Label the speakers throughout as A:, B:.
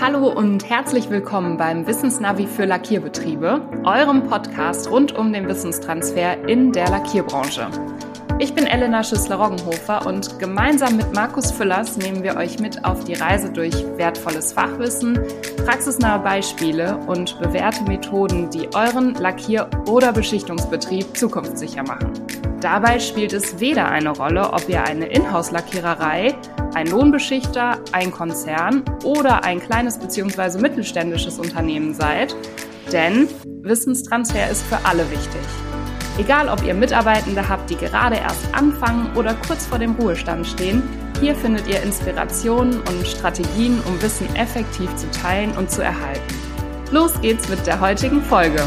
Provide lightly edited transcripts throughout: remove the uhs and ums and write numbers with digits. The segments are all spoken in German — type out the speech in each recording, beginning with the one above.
A: Hallo und herzlich willkommen beim Wissensnavi für Lackierbetriebe, eurem Podcast rund um den Wissenstransfer in der Lackierbranche. Ich bin Elena Schüssler-Roggenhofer und gemeinsam mit Markus Füllers nehmen wir euch mit auf die Reise durch wertvolles Fachwissen, praxisnahe Beispiele und bewährte Methoden, die euren Lackier- oder Beschichtungsbetrieb zukunftssicher machen. Dabei spielt es weder eine Rolle, ob ihr eine Inhouse-Lackiererei, ein Lohnbeschichter, ein Konzern oder ein kleines bzw. mittelständisches Unternehmen seid, denn Wissenstransfer ist für alle wichtig. Egal, ob ihr Mitarbeitende habt, die gerade erst anfangen oder kurz vor dem Ruhestand stehen, hier findet ihr Inspirationen und Strategien, um Wissen effektiv zu teilen und zu erhalten. Los geht's mit der heutigen Folge.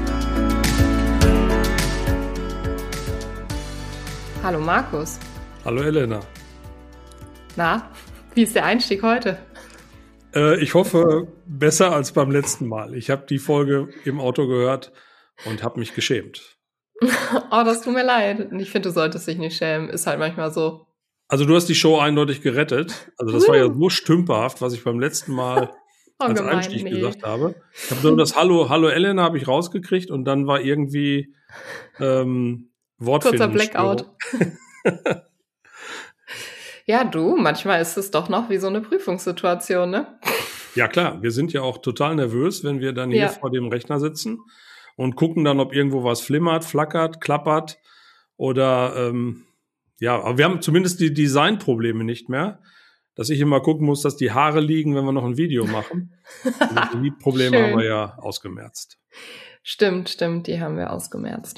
A: Hallo Markus.
B: Hallo Elena.
A: Na, wie ist der Einstieg heute?
B: Ich hoffe, besser als beim letzten Mal. Ich habe die Folge im Auto gehört und habe mich geschämt.
A: Oh, das tut mir leid. Ich finde, du solltest dich nicht schämen. Ist halt manchmal so.
B: Also du hast die Show eindeutig gerettet. Also das war ja so stümperhaft, was ich beim letzten Mal als Einstieg gesagt habe. Ich habe nur das Hallo Elena habe ich rausgekriegt und dann war irgendwie
A: Kurzer Blackout. Ja, du, manchmal ist es doch noch wie so eine Prüfungssituation, ne?
B: Ja klar, wir sind ja auch total nervös, wenn wir dann hier vor dem Rechner sitzen und gucken dann, ob irgendwo was flimmert, flackert, klappert oder aber wir haben zumindest die Designprobleme nicht mehr, dass ich immer gucken muss, dass die Haare liegen, wenn wir noch ein Video machen. Die Probleme haben wir ja ausgemerzt.
A: Stimmt, die haben wir ausgemerzt.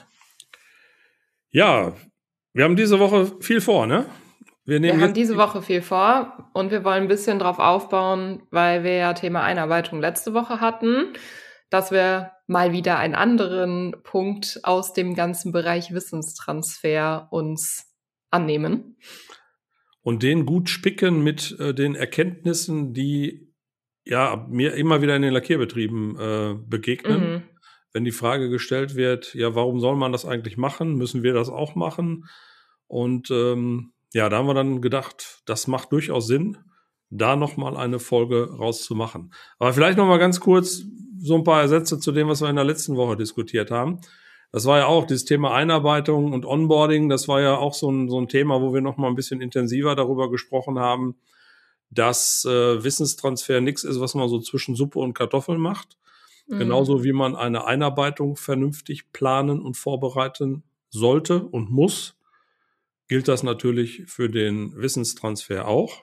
B: Ja, wir haben diese Woche viel vor, ne?
A: Wir haben diese Woche viel vor und wir wollen ein bisschen drauf aufbauen, weil wir ja Thema Einarbeitung letzte Woche hatten, dass wir mal wieder einen anderen Punkt aus dem ganzen Bereich Wissenstransfer uns annehmen.
B: Und den gut spicken mit den Erkenntnissen, die ja mir immer wieder in den Lackierbetrieben begegnen. Mhm. Wenn die Frage gestellt wird, ja, warum soll man das eigentlich machen? Müssen wir das auch machen? Und da haben wir dann gedacht, das macht durchaus Sinn, da nochmal eine Folge rauszumachen. Aber vielleicht nochmal ganz kurz so ein paar Sätze zu dem, was wir in der letzten Woche diskutiert haben. Das war ja auch dieses Thema Einarbeitung und Onboarding. Das war ja auch so ein Thema, wo wir nochmal ein bisschen intensiver darüber gesprochen haben, dass Wissenstransfer nichts ist, was man so zwischen Suppe und Kartoffeln macht. Mhm. Genauso wie man eine Einarbeitung vernünftig planen und vorbereiten sollte und muss, gilt das natürlich für den Wissenstransfer auch.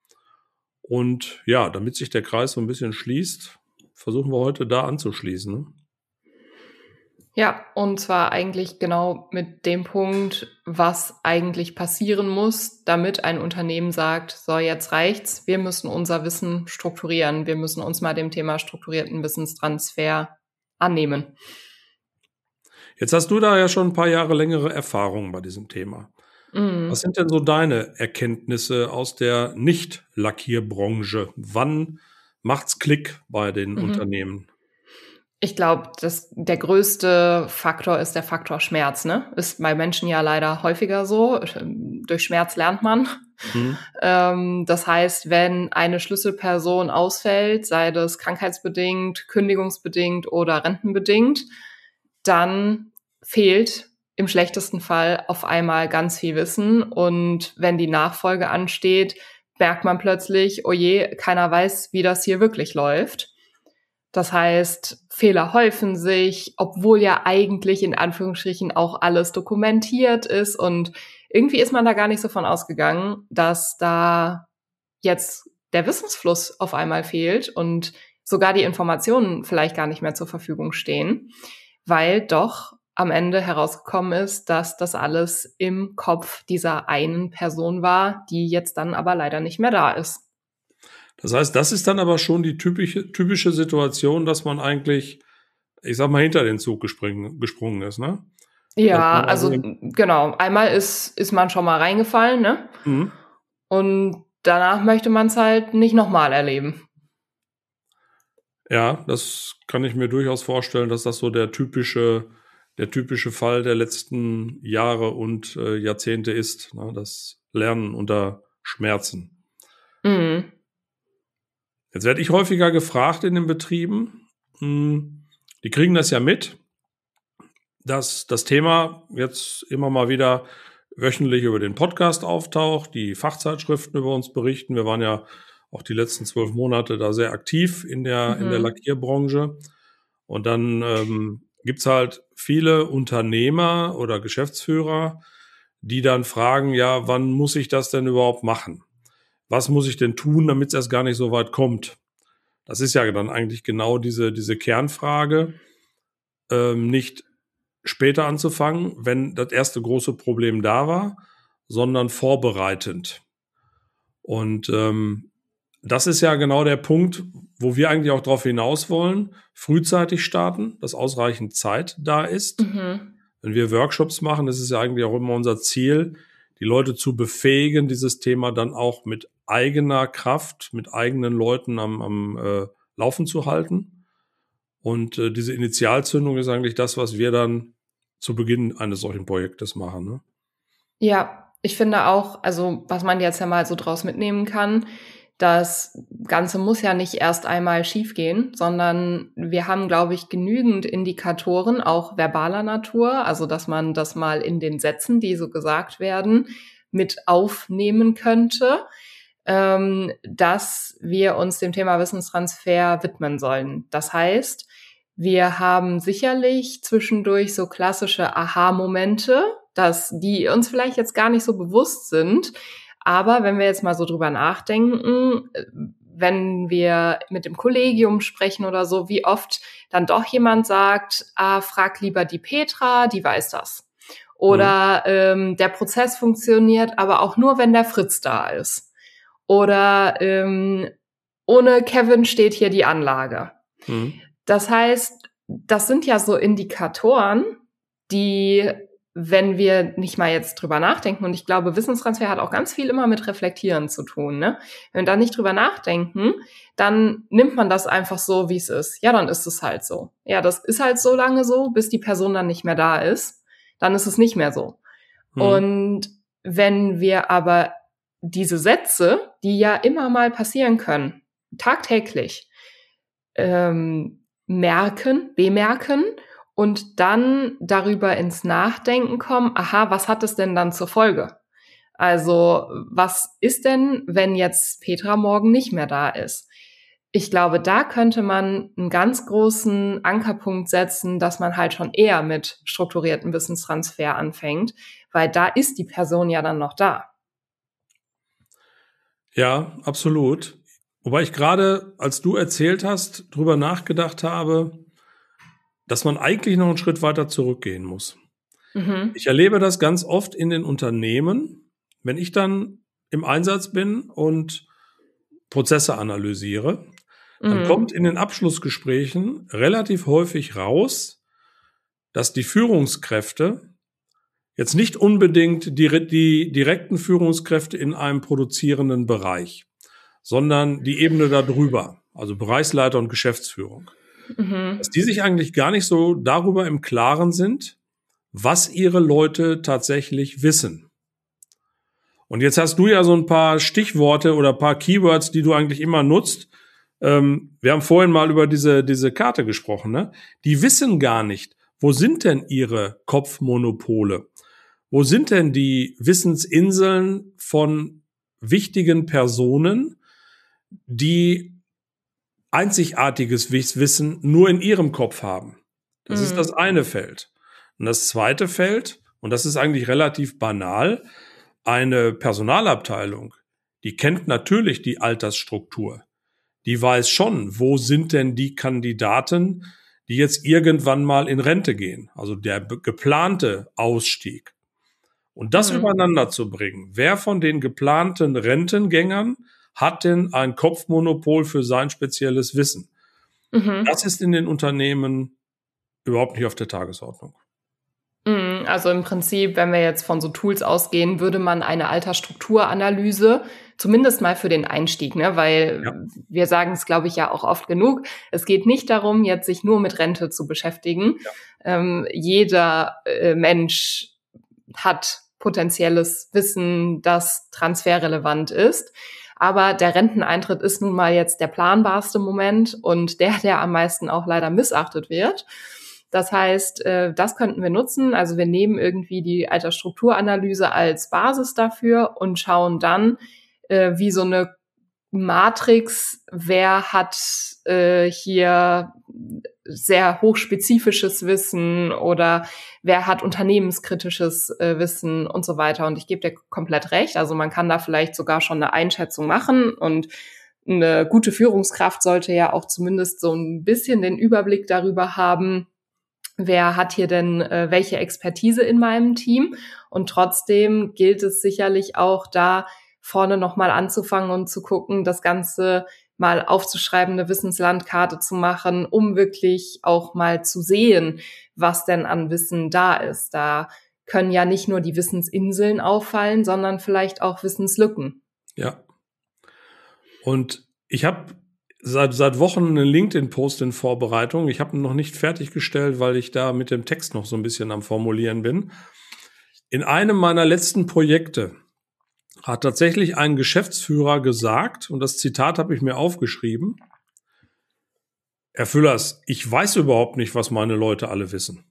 B: Und ja, damit sich der Kreis so ein bisschen schließt, versuchen wir heute da anzuschließen. Ne?
A: Ja, und zwar eigentlich genau mit dem Punkt, was eigentlich passieren muss, damit ein Unternehmen sagt, so, jetzt reicht's, wir müssen unser Wissen strukturieren, wir müssen uns mal dem Thema strukturierten Wissenstransfer annehmen.
B: Jetzt hast du da ja schon ein paar Jahre längere Erfahrung bei diesem Thema. Was sind denn so deine Erkenntnisse aus der Nicht-Lackierbranche? Wann macht's Klick bei den Unternehmen?
A: Ich glaube, der größte Faktor ist der Faktor Schmerz, ne? Ist bei Menschen ja leider häufiger so. Durch Schmerz lernt man. Das heißt, wenn eine Schlüsselperson ausfällt, sei das krankheitsbedingt, kündigungsbedingt oder rentenbedingt, dann fehlt im schlechtesten Fall auf einmal ganz viel Wissen. Und wenn die Nachfolge ansteht, merkt man plötzlich, oh je, keiner weiß, wie das hier wirklich läuft. Das heißt, Fehler häufen sich, obwohl ja eigentlich in Anführungsstrichen auch alles dokumentiert ist. Und irgendwie ist man da gar nicht so von ausgegangen, dass da jetzt der Wissensfluss auf einmal fehlt und sogar die Informationen vielleicht gar nicht mehr zur Verfügung stehen, weil doch am Ende herausgekommen ist, dass das alles im Kopf dieser einen Person war, die jetzt dann aber leider nicht mehr da ist.
B: Das heißt, das ist dann aber schon die typische Situation, dass man eigentlich, ich sag mal, hinter den Zug gesprungen ist, ne?
A: Ja, also genau. Einmal ist man schon mal reingefallen, ne? Mhm. Und danach möchte man es halt nicht nochmal erleben.
B: Ja, das kann ich mir durchaus vorstellen, dass das so der typische Fall der letzten Jahre und Jahrzehnte ist, ne? Das Lernen unter Schmerzen. Mhm. Jetzt werde ich häufiger gefragt in den Betrieben, die kriegen das ja mit, dass das Thema jetzt immer mal wieder wöchentlich über den Podcast auftaucht, die Fachzeitschriften über uns berichten. Wir waren ja auch die letzten 12 Monate da sehr aktiv in der Lackierbranche. Und dann gibt's halt viele Unternehmer oder Geschäftsführer, die dann fragen, ja, wann muss ich das denn überhaupt machen? Was muss ich denn tun, damit es erst gar nicht so weit kommt? Das ist ja dann eigentlich genau diese Kernfrage, nicht später anzufangen, wenn das erste große Problem da war, sondern vorbereitend. Und das ist ja genau der Punkt, wo wir eigentlich auch drauf hinaus wollen, frühzeitig starten, dass ausreichend Zeit da ist. Wenn wir Workshops machen, ist es ja eigentlich auch immer unser Ziel, die Leute zu befähigen, dieses Thema dann auch mit eigener Kraft, mit eigenen Leuten am Laufen zu halten. Und diese Initialzündung ist eigentlich das, was wir dann zu Beginn eines solchen Projektes machen. Ne?
A: Ja, ich finde auch, also was man jetzt ja mal so draus mitnehmen kann, das Ganze muss ja nicht erst einmal schiefgehen, sondern wir haben, glaube ich, genügend Indikatoren, auch verbaler Natur, also dass man das mal in den Sätzen, die so gesagt werden, mit aufnehmen könnte, dass wir uns dem Thema Wissenstransfer widmen sollen. Das heißt, wir haben sicherlich zwischendurch so klassische Aha-Momente, dass die uns vielleicht jetzt gar nicht so bewusst sind. Aber wenn wir jetzt mal so drüber nachdenken, wenn wir mit dem Kollegium sprechen oder so, wie oft dann doch jemand sagt, frag lieber die Petra, die weiß das. Oder der Prozess funktioniert aber auch nur, wenn der Fritz da ist. Oder ohne Kevin steht hier die Anlage. Das heißt, das sind ja so Indikatoren, die, wenn wir nicht mal jetzt drüber nachdenken, und ich glaube, Wissenstransfer hat auch ganz viel immer mit Reflektieren zu tun, ne? Wenn wir da nicht drüber nachdenken, dann nimmt man das einfach so, wie es ist. Ja, dann ist es halt so. Ja, das ist halt so lange so, bis die Person dann nicht mehr da ist. Dann ist es nicht mehr so. Und wenn wir aber diese Sätze, die ja immer mal passieren können, tagtäglich, bemerken und dann darüber ins Nachdenken kommen, aha, was hat es denn dann zur Folge? Also, was ist denn, wenn jetzt Petra morgen nicht mehr da ist? Ich glaube, da könnte man einen ganz großen Ankerpunkt setzen, dass man halt schon eher mit strukturiertem Wissenstransfer anfängt, weil da ist die Person ja dann noch da.
B: Ja, absolut. Wobei ich gerade, als du erzählt hast, drüber nachgedacht habe, dass man eigentlich noch einen Schritt weiter zurückgehen muss. Ich erlebe das ganz oft in den Unternehmen, wenn ich dann im Einsatz bin und Prozesse analysiere, dann kommt in den Abschlussgesprächen relativ häufig raus, dass die Führungskräfte jetzt nicht unbedingt die direkten Führungskräfte in einem produzierenden Bereich, sondern die Ebene darüber, also Bereichsleiter und Geschäftsführung, dass die sich eigentlich gar nicht so darüber im Klaren sind, was ihre Leute tatsächlich wissen. Und jetzt hast du ja so ein paar Stichworte oder ein paar Keywords, die du eigentlich immer nutzt. Wir haben vorhin mal über diese Karte gesprochen, ne? Die wissen gar nicht, wo sind denn ihre Kopfmonopole? Wo sind denn die Wissensinseln von wichtigen Personen, die einzigartiges Wissen nur in ihrem Kopf haben? Das ist das eine Feld. Und das zweite Feld, und das ist eigentlich relativ banal, eine Personalabteilung, die kennt natürlich die Altersstruktur. Die weiß schon, wo sind denn die Kandidaten, die jetzt irgendwann mal in Rente gehen, also der geplante Ausstieg. Und das übereinander zu bringen, wer von den geplanten Rentengängern hat denn ein Kopfmonopol für sein spezielles Wissen? Das ist in den Unternehmen überhaupt nicht auf der Tagesordnung.
A: Also im Prinzip, wenn wir jetzt von so Tools ausgehen, würde man eine Altersstrukturanalyse zumindest mal für den Einstieg, ne? Weil wir sagen es, glaube ich, ja auch oft genug. Es geht nicht darum, jetzt sich nur mit Rente zu beschäftigen. Jeder Mensch hat potenzielles Wissen, das transferrelevant ist. Aber der Renteneintritt ist nun mal jetzt der planbarste Moment und der am meisten auch leider missachtet wird. Das heißt, das könnten wir nutzen. Also wir nehmen irgendwie die Altersstrukturanalyse als Basis dafür und schauen dann, wie so eine Matrix, wer hat hier sehr hochspezifisches Wissen oder wer hat unternehmenskritisches Wissen und so weiter. Und ich gebe dir komplett recht. Also man kann da vielleicht sogar schon eine Einschätzung machen und eine gute Führungskraft sollte ja auch zumindest so ein bisschen den Überblick darüber haben, wer hat hier denn welche Expertise in meinem Team. Und trotzdem gilt es sicherlich auch da vorne nochmal anzufangen und zu gucken, das Ganze mal aufzuschreiben, eine Wissenslandkarte zu machen, um wirklich auch mal zu sehen, was denn an Wissen da ist. Da können ja nicht nur die Wissensinseln auffallen, sondern vielleicht auch Wissenslücken.
B: Ja. Und ich habe seit Wochen einen LinkedIn-Post in Vorbereitung. Ich habe ihn noch nicht fertiggestellt, weil ich da mit dem Text noch so ein bisschen am Formulieren bin. In einem meiner letzten Projekte hat tatsächlich ein Geschäftsführer gesagt, und das Zitat habe ich mir aufgeschrieben: Herr Füllers, ich weiß überhaupt nicht, was meine Leute alle wissen.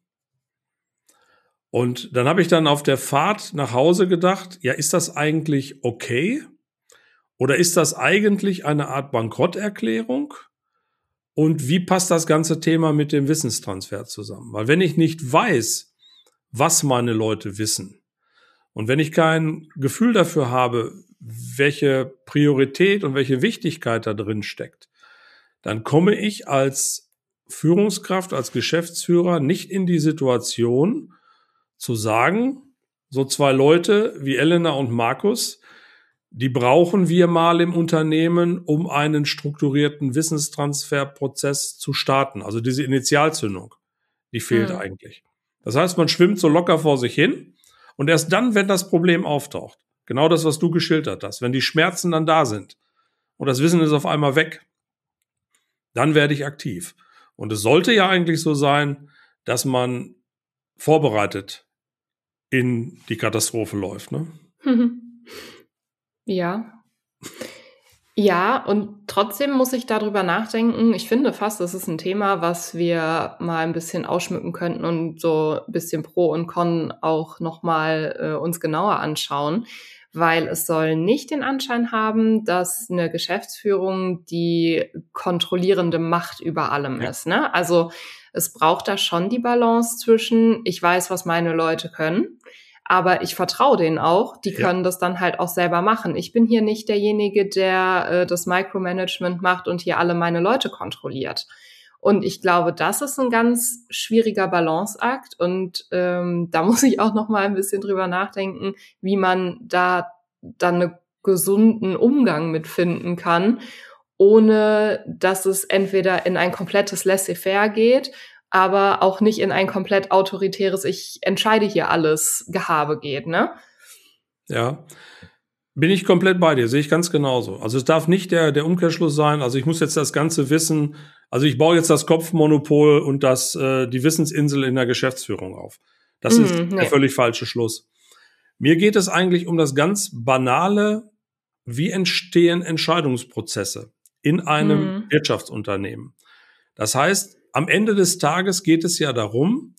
B: Und dann habe ich dann auf der Fahrt nach Hause gedacht, ja, ist das eigentlich okay? Oder ist das eigentlich eine Art Bankrotterklärung? Und wie passt das ganze Thema mit dem Wissenstransfer zusammen? Weil wenn ich nicht weiß, was meine Leute wissen, und wenn ich kein Gefühl dafür habe, welche Priorität und welche Wichtigkeit da drin steckt, dann komme ich als Führungskraft, als Geschäftsführer nicht in die Situation zu sagen, so zwei Leute wie Elena und Markus, die brauchen wir mal im Unternehmen, um einen strukturierten Wissenstransferprozess zu starten. Also diese Initialzündung, die fehlt eigentlich. Das heißt, man schwimmt so locker vor sich hin und erst dann, wenn das Problem auftaucht, genau das, was du geschildert hast, wenn die Schmerzen dann da sind und das Wissen ist auf einmal weg, dann werde ich aktiv. Und es sollte ja eigentlich so sein, dass man vorbereitet in die Katastrophe läuft, ne?
A: Ja. Ja, und trotzdem muss ich darüber nachdenken. Ich finde fast, das ist ein Thema, was wir mal ein bisschen ausschmücken könnten und so ein bisschen Pro und Con auch nochmal uns genauer anschauen, weil es soll nicht den Anschein haben, dass eine Geschäftsführung die kontrollierende Macht über allem ist, ne? Also es braucht da schon die Balance zwischen, ich weiß, was meine Leute können, aber ich vertraue denen auch, die können das dann halt auch selber machen. Ich bin hier nicht derjenige, der das Micromanagement macht und hier alle meine Leute kontrolliert. Und ich glaube, das ist ein ganz schwieriger Balanceakt. Und da muss ich auch noch mal ein bisschen drüber nachdenken, wie man da dann einen gesunden Umgang mit finden kann, ohne dass es entweder in ein komplettes Laissez-faire geht, aber auch nicht in ein komplett autoritäres, ich entscheide hier alles Gehabe geht, ne?
B: Ja, bin ich komplett bei dir, sehe ich ganz genauso. Also es darf nicht der Umkehrschluss sein, also ich muss jetzt das ganze Wissen, also ich baue jetzt das Kopfmonopol und die Wissensinsel in der Geschäftsführung auf. Das ist der völlig falsche Schluss. Mir geht es eigentlich um das ganz Banale, wie entstehen Entscheidungsprozesse in einem Wirtschaftsunternehmen. Das heißt, am Ende des Tages geht es ja darum,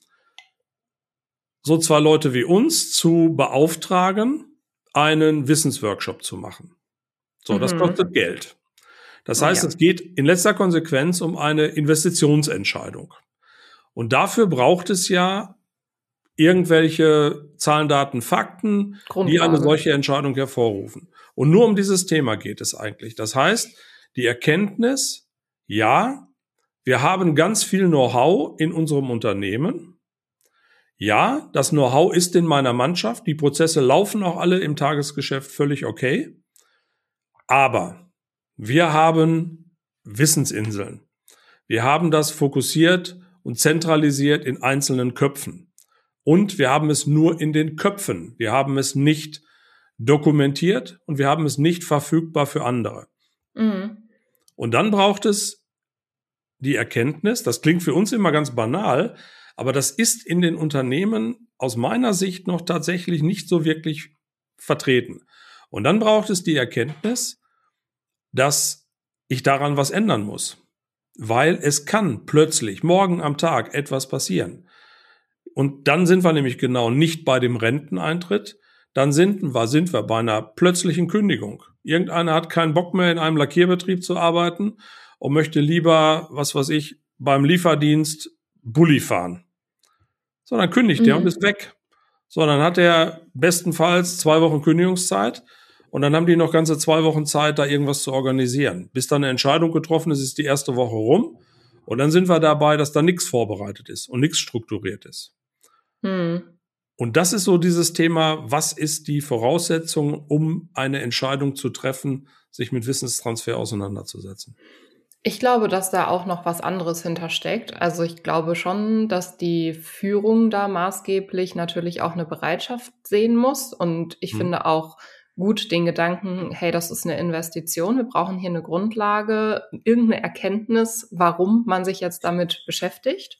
B: so zwei Leute wie uns zu beauftragen, einen Wissensworkshop zu machen. So, das kostet Geld. Das heißt, es geht in letzter Konsequenz um eine Investitionsentscheidung. Und dafür braucht es ja irgendwelche Zahlen, Daten, Fakten, die eine solche Entscheidung hervorrufen. Und nur um dieses Thema geht es eigentlich. Das heißt, die Erkenntnis, ja, wir haben ganz viel Know-how in unserem Unternehmen. Ja, das Know-how ist in meiner Mannschaft. Die Prozesse laufen auch alle im Tagesgeschäft völlig okay. Aber wir haben Wissensinseln. Wir haben das fokussiert und zentralisiert in einzelnen Köpfen. Und wir haben es nur in den Köpfen. Wir haben es nicht dokumentiert und wir haben es nicht verfügbar für andere. Und dann braucht es die Erkenntnis, das klingt für uns immer ganz banal, aber das ist in den Unternehmen aus meiner Sicht noch tatsächlich nicht so wirklich vertreten. Und dann braucht es die Erkenntnis, dass ich daran was ändern muss. Weil es kann plötzlich morgen am Tag etwas passieren. Und dann sind wir nämlich genau nicht bei dem Renteneintritt, dann sind wir bei einer plötzlichen Kündigung. Irgendeiner hat keinen Bock mehr, in einem Lackierbetrieb zu arbeiten und möchte lieber, was weiß ich, beim Lieferdienst Bulli fahren. So, dann kündigt der und ist weg. So, dann hat er bestenfalls 2 Wochen Kündigungszeit und dann haben die noch ganze 2 Wochen Zeit, da irgendwas zu organisieren. Bis dann eine Entscheidung getroffen ist, ist die erste Woche rum und dann sind wir dabei, dass da nichts vorbereitet ist und nichts strukturiert ist. Und das ist so dieses Thema, was ist die Voraussetzung, um eine Entscheidung zu treffen, sich mit Wissenstransfer auseinanderzusetzen?
A: Ich glaube, dass da auch noch was anderes hintersteckt. Also ich glaube schon, dass die Führung da maßgeblich natürlich auch eine Bereitschaft sehen muss. Und ich finde auch gut den Gedanken, hey, das ist eine Investition. Wir brauchen hier eine Grundlage, irgendeine Erkenntnis, warum man sich jetzt damit beschäftigt.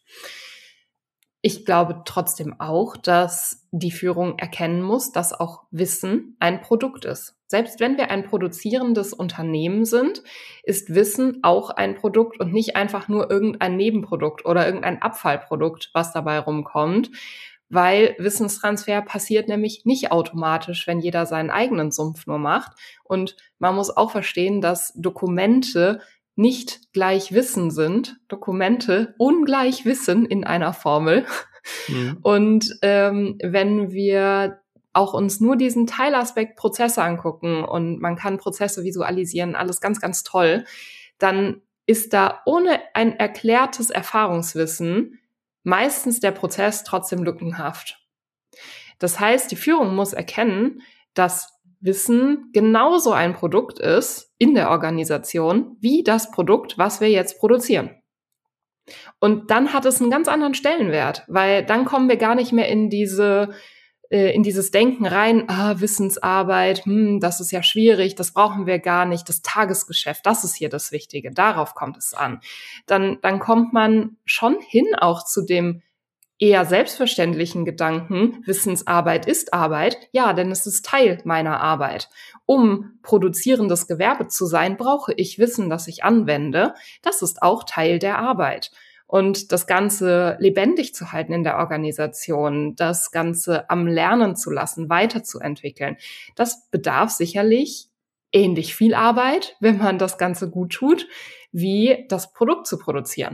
A: Ich glaube trotzdem auch, dass die Führung erkennen muss, dass auch Wissen ein Produkt ist. Selbst wenn wir ein produzierendes Unternehmen sind, ist Wissen auch ein Produkt und nicht einfach nur irgendein Nebenprodukt oder irgendein Abfallprodukt, was dabei rumkommt, weil Wissenstransfer passiert nämlich nicht automatisch, wenn jeder seinen eigenen Sumpf nur macht. Und man muss auch verstehen, dass Dokumente nicht gleich Wissen sind, Dokumente ungleich Wissen in einer Formel. Und wenn wir auch uns nur diesen Teilaspekt Prozesse angucken und man kann Prozesse visualisieren, alles ganz, ganz toll, dann ist da ohne ein erklärtes Erfahrungswissen meistens der Prozess trotzdem lückenhaft. Das heißt, die Führung muss erkennen, dass Wissen genauso ein Produkt ist in der Organisation wie das Produkt, was wir jetzt produzieren. Und dann hat es einen ganz anderen Stellenwert, weil dann kommen wir gar nicht mehr in dieses Denken rein, Wissensarbeit, das ist ja schwierig, das brauchen wir gar nicht, das Tagesgeschäft, das ist hier das Wichtige, darauf kommt es an. Dann kommt man schon hin auch zu dem eher selbstverständlichen Gedanken, Wissensarbeit ist Arbeit, ja, denn es ist Teil meiner Arbeit. Um produzierendes Gewerbe zu sein, brauche ich Wissen, das ich anwende. Das ist auch Teil der Arbeit. Und das Ganze lebendig zu halten in der Organisation, das Ganze am Lernen zu lassen, weiterzuentwickeln, das bedarf sicherlich ähnlich viel Arbeit, wenn man das Ganze gut tut, wie das Produkt zu produzieren.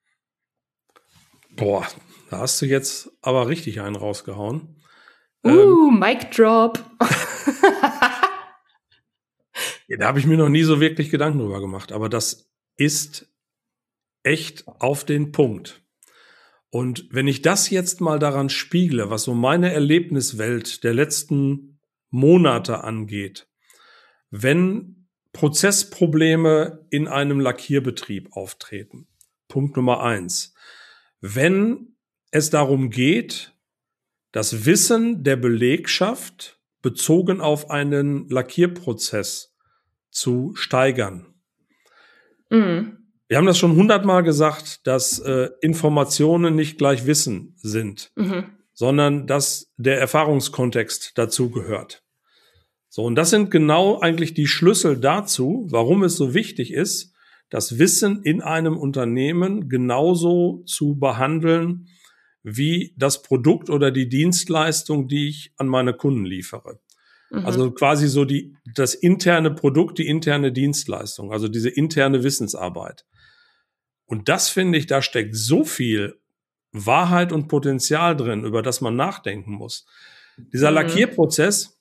B: Boah, da hast du jetzt aber richtig einen rausgehauen.
A: Mic drop.
B: Ja, da habe ich mir noch nie so wirklich Gedanken drüber gemacht, aber das ist echt auf den Punkt. Und wenn ich das jetzt mal daran spiegle, was so meine Erlebniswelt der letzten Monate angeht, wenn Prozessprobleme in einem Lackierbetrieb auftreten, Punkt Nummer 1, wenn es darum geht, das Wissen der Belegschaft bezogen auf einen Lackierprozess zu steigern. Wir haben das schon 100-mal gesagt, dass Informationen nicht gleich Wissen sind, sondern dass der Erfahrungskontext dazu gehört. So, und das sind genau eigentlich die Schlüssel dazu, warum es so wichtig ist, das Wissen in einem Unternehmen genauso zu behandeln wie das Produkt oder die Dienstleistung, die ich an meine Kunden liefere. Also quasi so das interne Produkt, die interne Dienstleistung, also diese interne Wissensarbeit. Und das finde ich, da steckt so viel Wahrheit und Potenzial drin, über das man nachdenken muss. Dieser Lackierprozess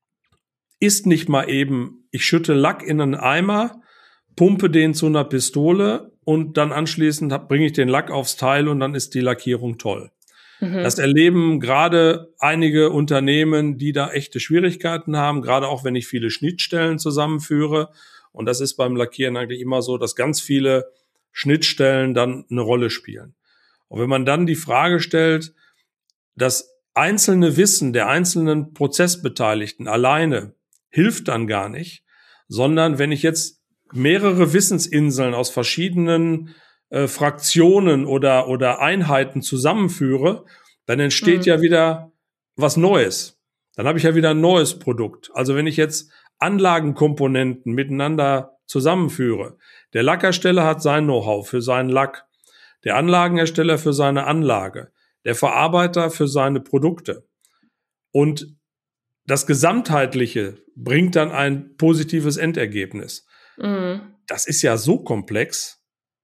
B: ist nicht mal eben, ich schütte Lack in einen Eimer, pumpe den zu einer Pistole und dann anschließend bringe ich den Lack aufs Teil und dann ist die Lackierung toll. Das erleben gerade einige Unternehmen, die da echte Schwierigkeiten haben, gerade auch wenn ich viele Schnittstellen zusammenführe. Und das ist beim Lackieren eigentlich immer so, dass ganz viele Schnittstellen dann eine Rolle spielen. Und wenn man dann die Frage stellt, das einzelne Wissen der einzelnen Prozessbeteiligten alleine hilft dann gar nicht, sondern wenn ich jetzt mehrere Wissensinseln aus verschiedenen Fraktionen oder Einheiten zusammenführe, dann entsteht ja wieder was Neues. Dann habe ich ja wieder ein neues Produkt. Also wenn ich jetzt Anlagenkomponenten miteinander zusammenführe. Der Lackhersteller hat sein Know-how für seinen Lack, der Anlagenhersteller für seine Anlage, der Verarbeiter für seine Produkte. Und das Gesamtheitliche bringt dann ein positives Endergebnis. Das ist ja so komplex.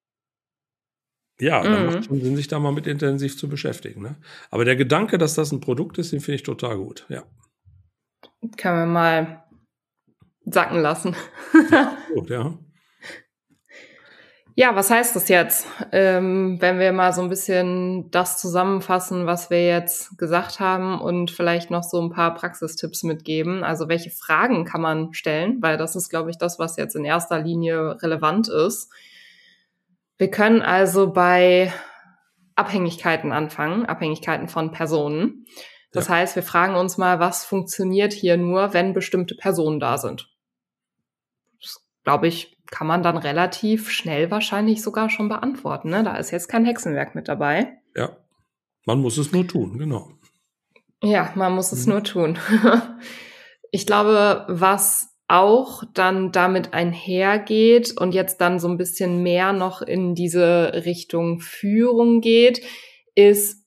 B: Ja, dann macht schon Sinn, sich da mal mit intensiv zu beschäftigen. Ne? Aber der Gedanke, dass das ein Produkt ist, den finde ich total gut. Ja.
A: Können wir mal sacken lassen.
B: Gut, ja.
A: Ja, was heißt das jetzt? Wenn wir mal so ein bisschen das zusammenfassen, was wir jetzt gesagt haben und vielleicht noch so ein paar Praxistipps mitgeben. Also welche Fragen kann man stellen? Weil das ist, glaube ich, das, was jetzt in erster Linie relevant ist. Wir können also bei Abhängigkeiten anfangen, Abhängigkeiten von Personen. Das heißt, wir fragen uns mal, was funktioniert hier nur, wenn bestimmte Personen da sind? Das, glaube ich, kann man dann relativ schnell wahrscheinlich sogar schon beantworten. Ne? Da ist jetzt kein Hexenwerk mit dabei.
B: Ja, man muss es nur tun, genau.
A: Ja, man muss es nur tun. Ich glaube, was auch dann damit einhergeht und jetzt dann so ein bisschen mehr noch in diese Richtung Führung geht, ist,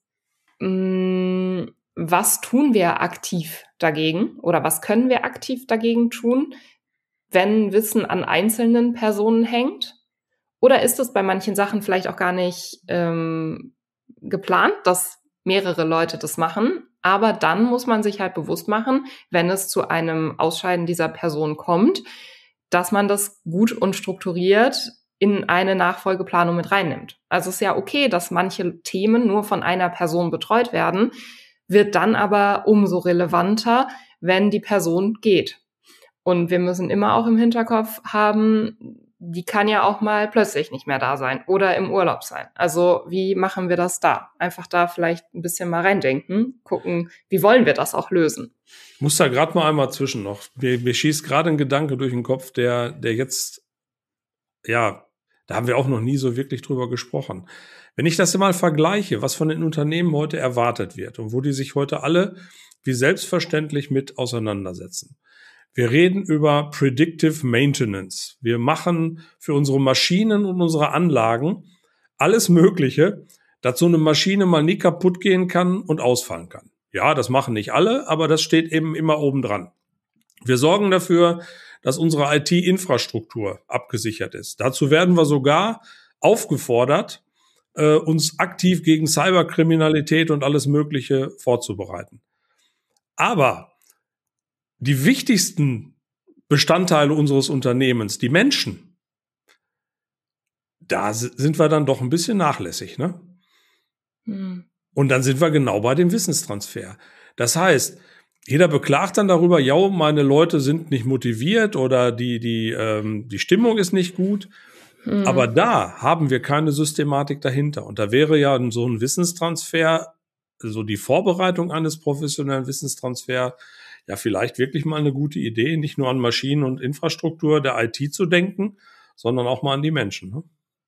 A: was tun wir aktiv dagegen oder was können wir aktiv dagegen tun, wenn Wissen an einzelnen Personen hängt? Oder ist es bei manchen Sachen vielleicht auch gar nicht geplant, dass mehrere Leute das machen? Aber dann muss man sich halt bewusst machen, wenn es zu einem Ausscheiden dieser Person kommt, dass man das gut und strukturiert in eine Nachfolgeplanung mit reinnimmt. Also es ist ja okay, dass manche Themen nur von einer Person betreut werden, wird dann aber umso relevanter, wenn die Person geht. Und wir müssen immer auch im Hinterkopf haben, die kann ja auch mal plötzlich nicht mehr da sein oder im Urlaub sein. Also wie machen wir das da? Einfach da vielleicht ein bisschen mal reindenken, gucken, wie wollen wir das auch lösen?
B: Ich muss da gerade mal einmal zwischen noch. Mir schießt gerade ein Gedanke durch den Kopf, der jetzt, ja, da haben wir auch noch nie so wirklich drüber gesprochen. Wenn ich das mal vergleiche, was von den Unternehmen heute erwartet wird und wo die sich heute alle wie selbstverständlich mit auseinandersetzen. Wir reden über Predictive Maintenance. Wir machen für unsere Maschinen und unsere Anlagen alles Mögliche, dass so eine Maschine mal nie kaputt gehen kann und ausfallen kann. Ja, das machen nicht alle, aber das steht eben immer oben dran. Wir sorgen dafür, dass unsere IT-Infrastruktur abgesichert ist. Dazu werden wir sogar aufgefordert, uns aktiv gegen Cyberkriminalität und alles Mögliche vorzubereiten. Aber die wichtigsten Bestandteile unseres Unternehmens, die Menschen, da sind wir dann doch ein bisschen nachlässig, ne? Und dann sind wir genau bei dem Wissenstransfer. Das heißt, jeder beklagt dann darüber, ja, meine Leute sind nicht motiviert oder die Stimmung ist nicht gut. Aber da haben wir keine Systematik dahinter. Und da wäre ja so ein Wissenstransfer, so die Vorbereitung eines professionellen Wissenstransfers, ja vielleicht wirklich mal eine gute Idee, nicht nur an Maschinen und Infrastruktur der IT zu denken, sondern auch mal an die Menschen. Ne?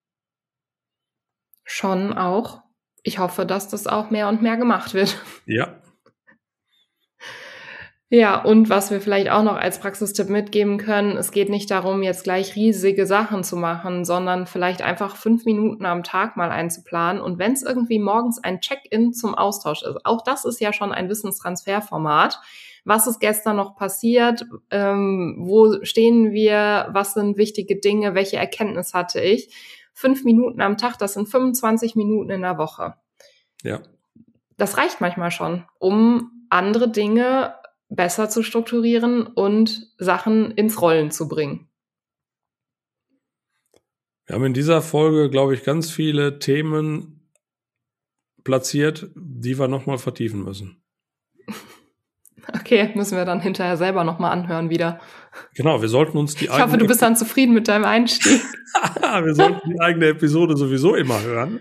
A: Schon auch. Ich hoffe, dass das auch mehr und mehr gemacht wird.
B: Ja.
A: Ja, und was wir vielleicht auch noch als Praxistipp mitgeben können, es geht nicht darum, jetzt gleich riesige Sachen zu machen, sondern vielleicht einfach 5 Minuten am Tag mal einzuplanen. Und wenn es irgendwie morgens ein Check-in zum Austausch ist, auch das ist ja schon ein Wissenstransferformat. Was ist gestern noch passiert? Wo stehen wir? Was sind wichtige Dinge? Welche Erkenntnis hatte ich? 5 Minuten am Tag, das sind 25 Minuten in der Woche.
B: Ja.
A: Das reicht manchmal schon, um andere Dinge besser zu strukturieren und Sachen ins Rollen zu bringen.
B: Wir haben in dieser Folge, glaube ich, ganz viele Themen platziert, die wir nochmal vertiefen müssen.
A: Okay, müssen wir dann hinterher selber nochmal anhören wieder.
B: Genau, wir sollten uns die
A: Ich hoffe, du bist dann zufrieden mit deinem Einstieg.
B: Wir sollten die eigene Episode sowieso immer hören.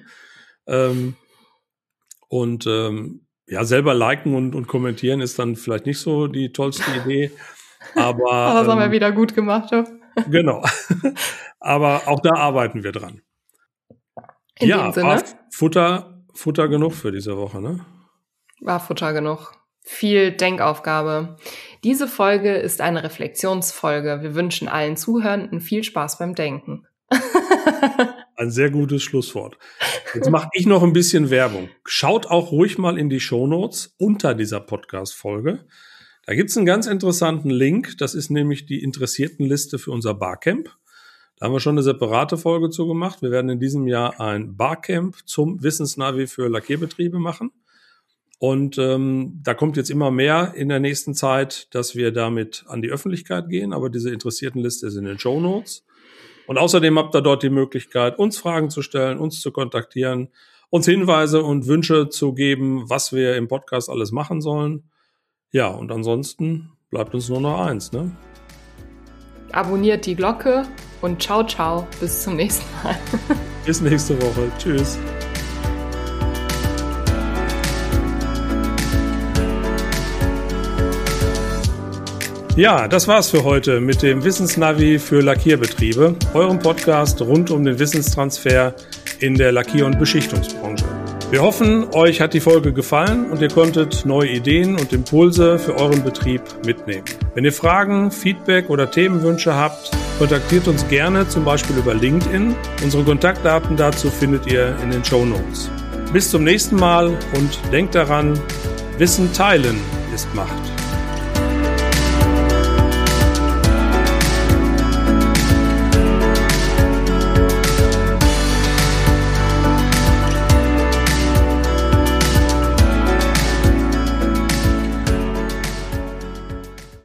B: Ja, selber liken und kommentieren ist dann vielleicht nicht so die tollste Idee. Aber
A: das haben wir wieder gut gemacht. Ja.
B: Genau. Aber auch da arbeiten wir dran.
A: In dem Sinne.
B: War Futter genug für diese Woche, ne?
A: War Futter genug. Viel Denkaufgabe. Diese Folge ist eine Reflexionsfolge. Wir wünschen allen Zuhörenden viel Spaß beim Denken.
B: Ein sehr gutes Schlusswort. Jetzt mache ich noch ein bisschen Werbung. Schaut auch ruhig mal in die Shownotes unter dieser Podcast-Folge. Da gibt es einen ganz interessanten Link. Das ist nämlich die Interessiertenliste für unser Barcamp. Da haben wir schon eine separate Folge zu gemacht. Wir werden in diesem Jahr ein Barcamp zum Wissensnavi für Lackierbetriebe machen. Und da kommt jetzt immer mehr in der nächsten Zeit, dass wir damit an die Öffentlichkeit gehen. Aber diese Interessiertenliste ist in den Shownotes. Und außerdem habt ihr dort die Möglichkeit, uns Fragen zu stellen, uns zu kontaktieren, uns Hinweise und Wünsche zu geben, was wir im Podcast alles machen sollen. Ja, und ansonsten bleibt uns nur noch eins, ne?
A: Abonniert die Glocke und ciao, ciao. Bis zum nächsten Mal.
B: Bis nächste Woche. Tschüss. Ja, das war's für heute mit dem Wissensnavi für Lackierbetriebe, eurem Podcast rund um den Wissenstransfer in der Lackier- und Beschichtungsbranche. Wir hoffen, euch hat die Folge gefallen und ihr konntet neue Ideen und Impulse für euren Betrieb mitnehmen. Wenn ihr Fragen, Feedback oder Themenwünsche habt, kontaktiert uns gerne, zum Beispiel über LinkedIn. Unsere Kontaktdaten dazu findet ihr in den Shownotes. Bis zum nächsten Mal und denkt daran, Wissen teilen ist Macht.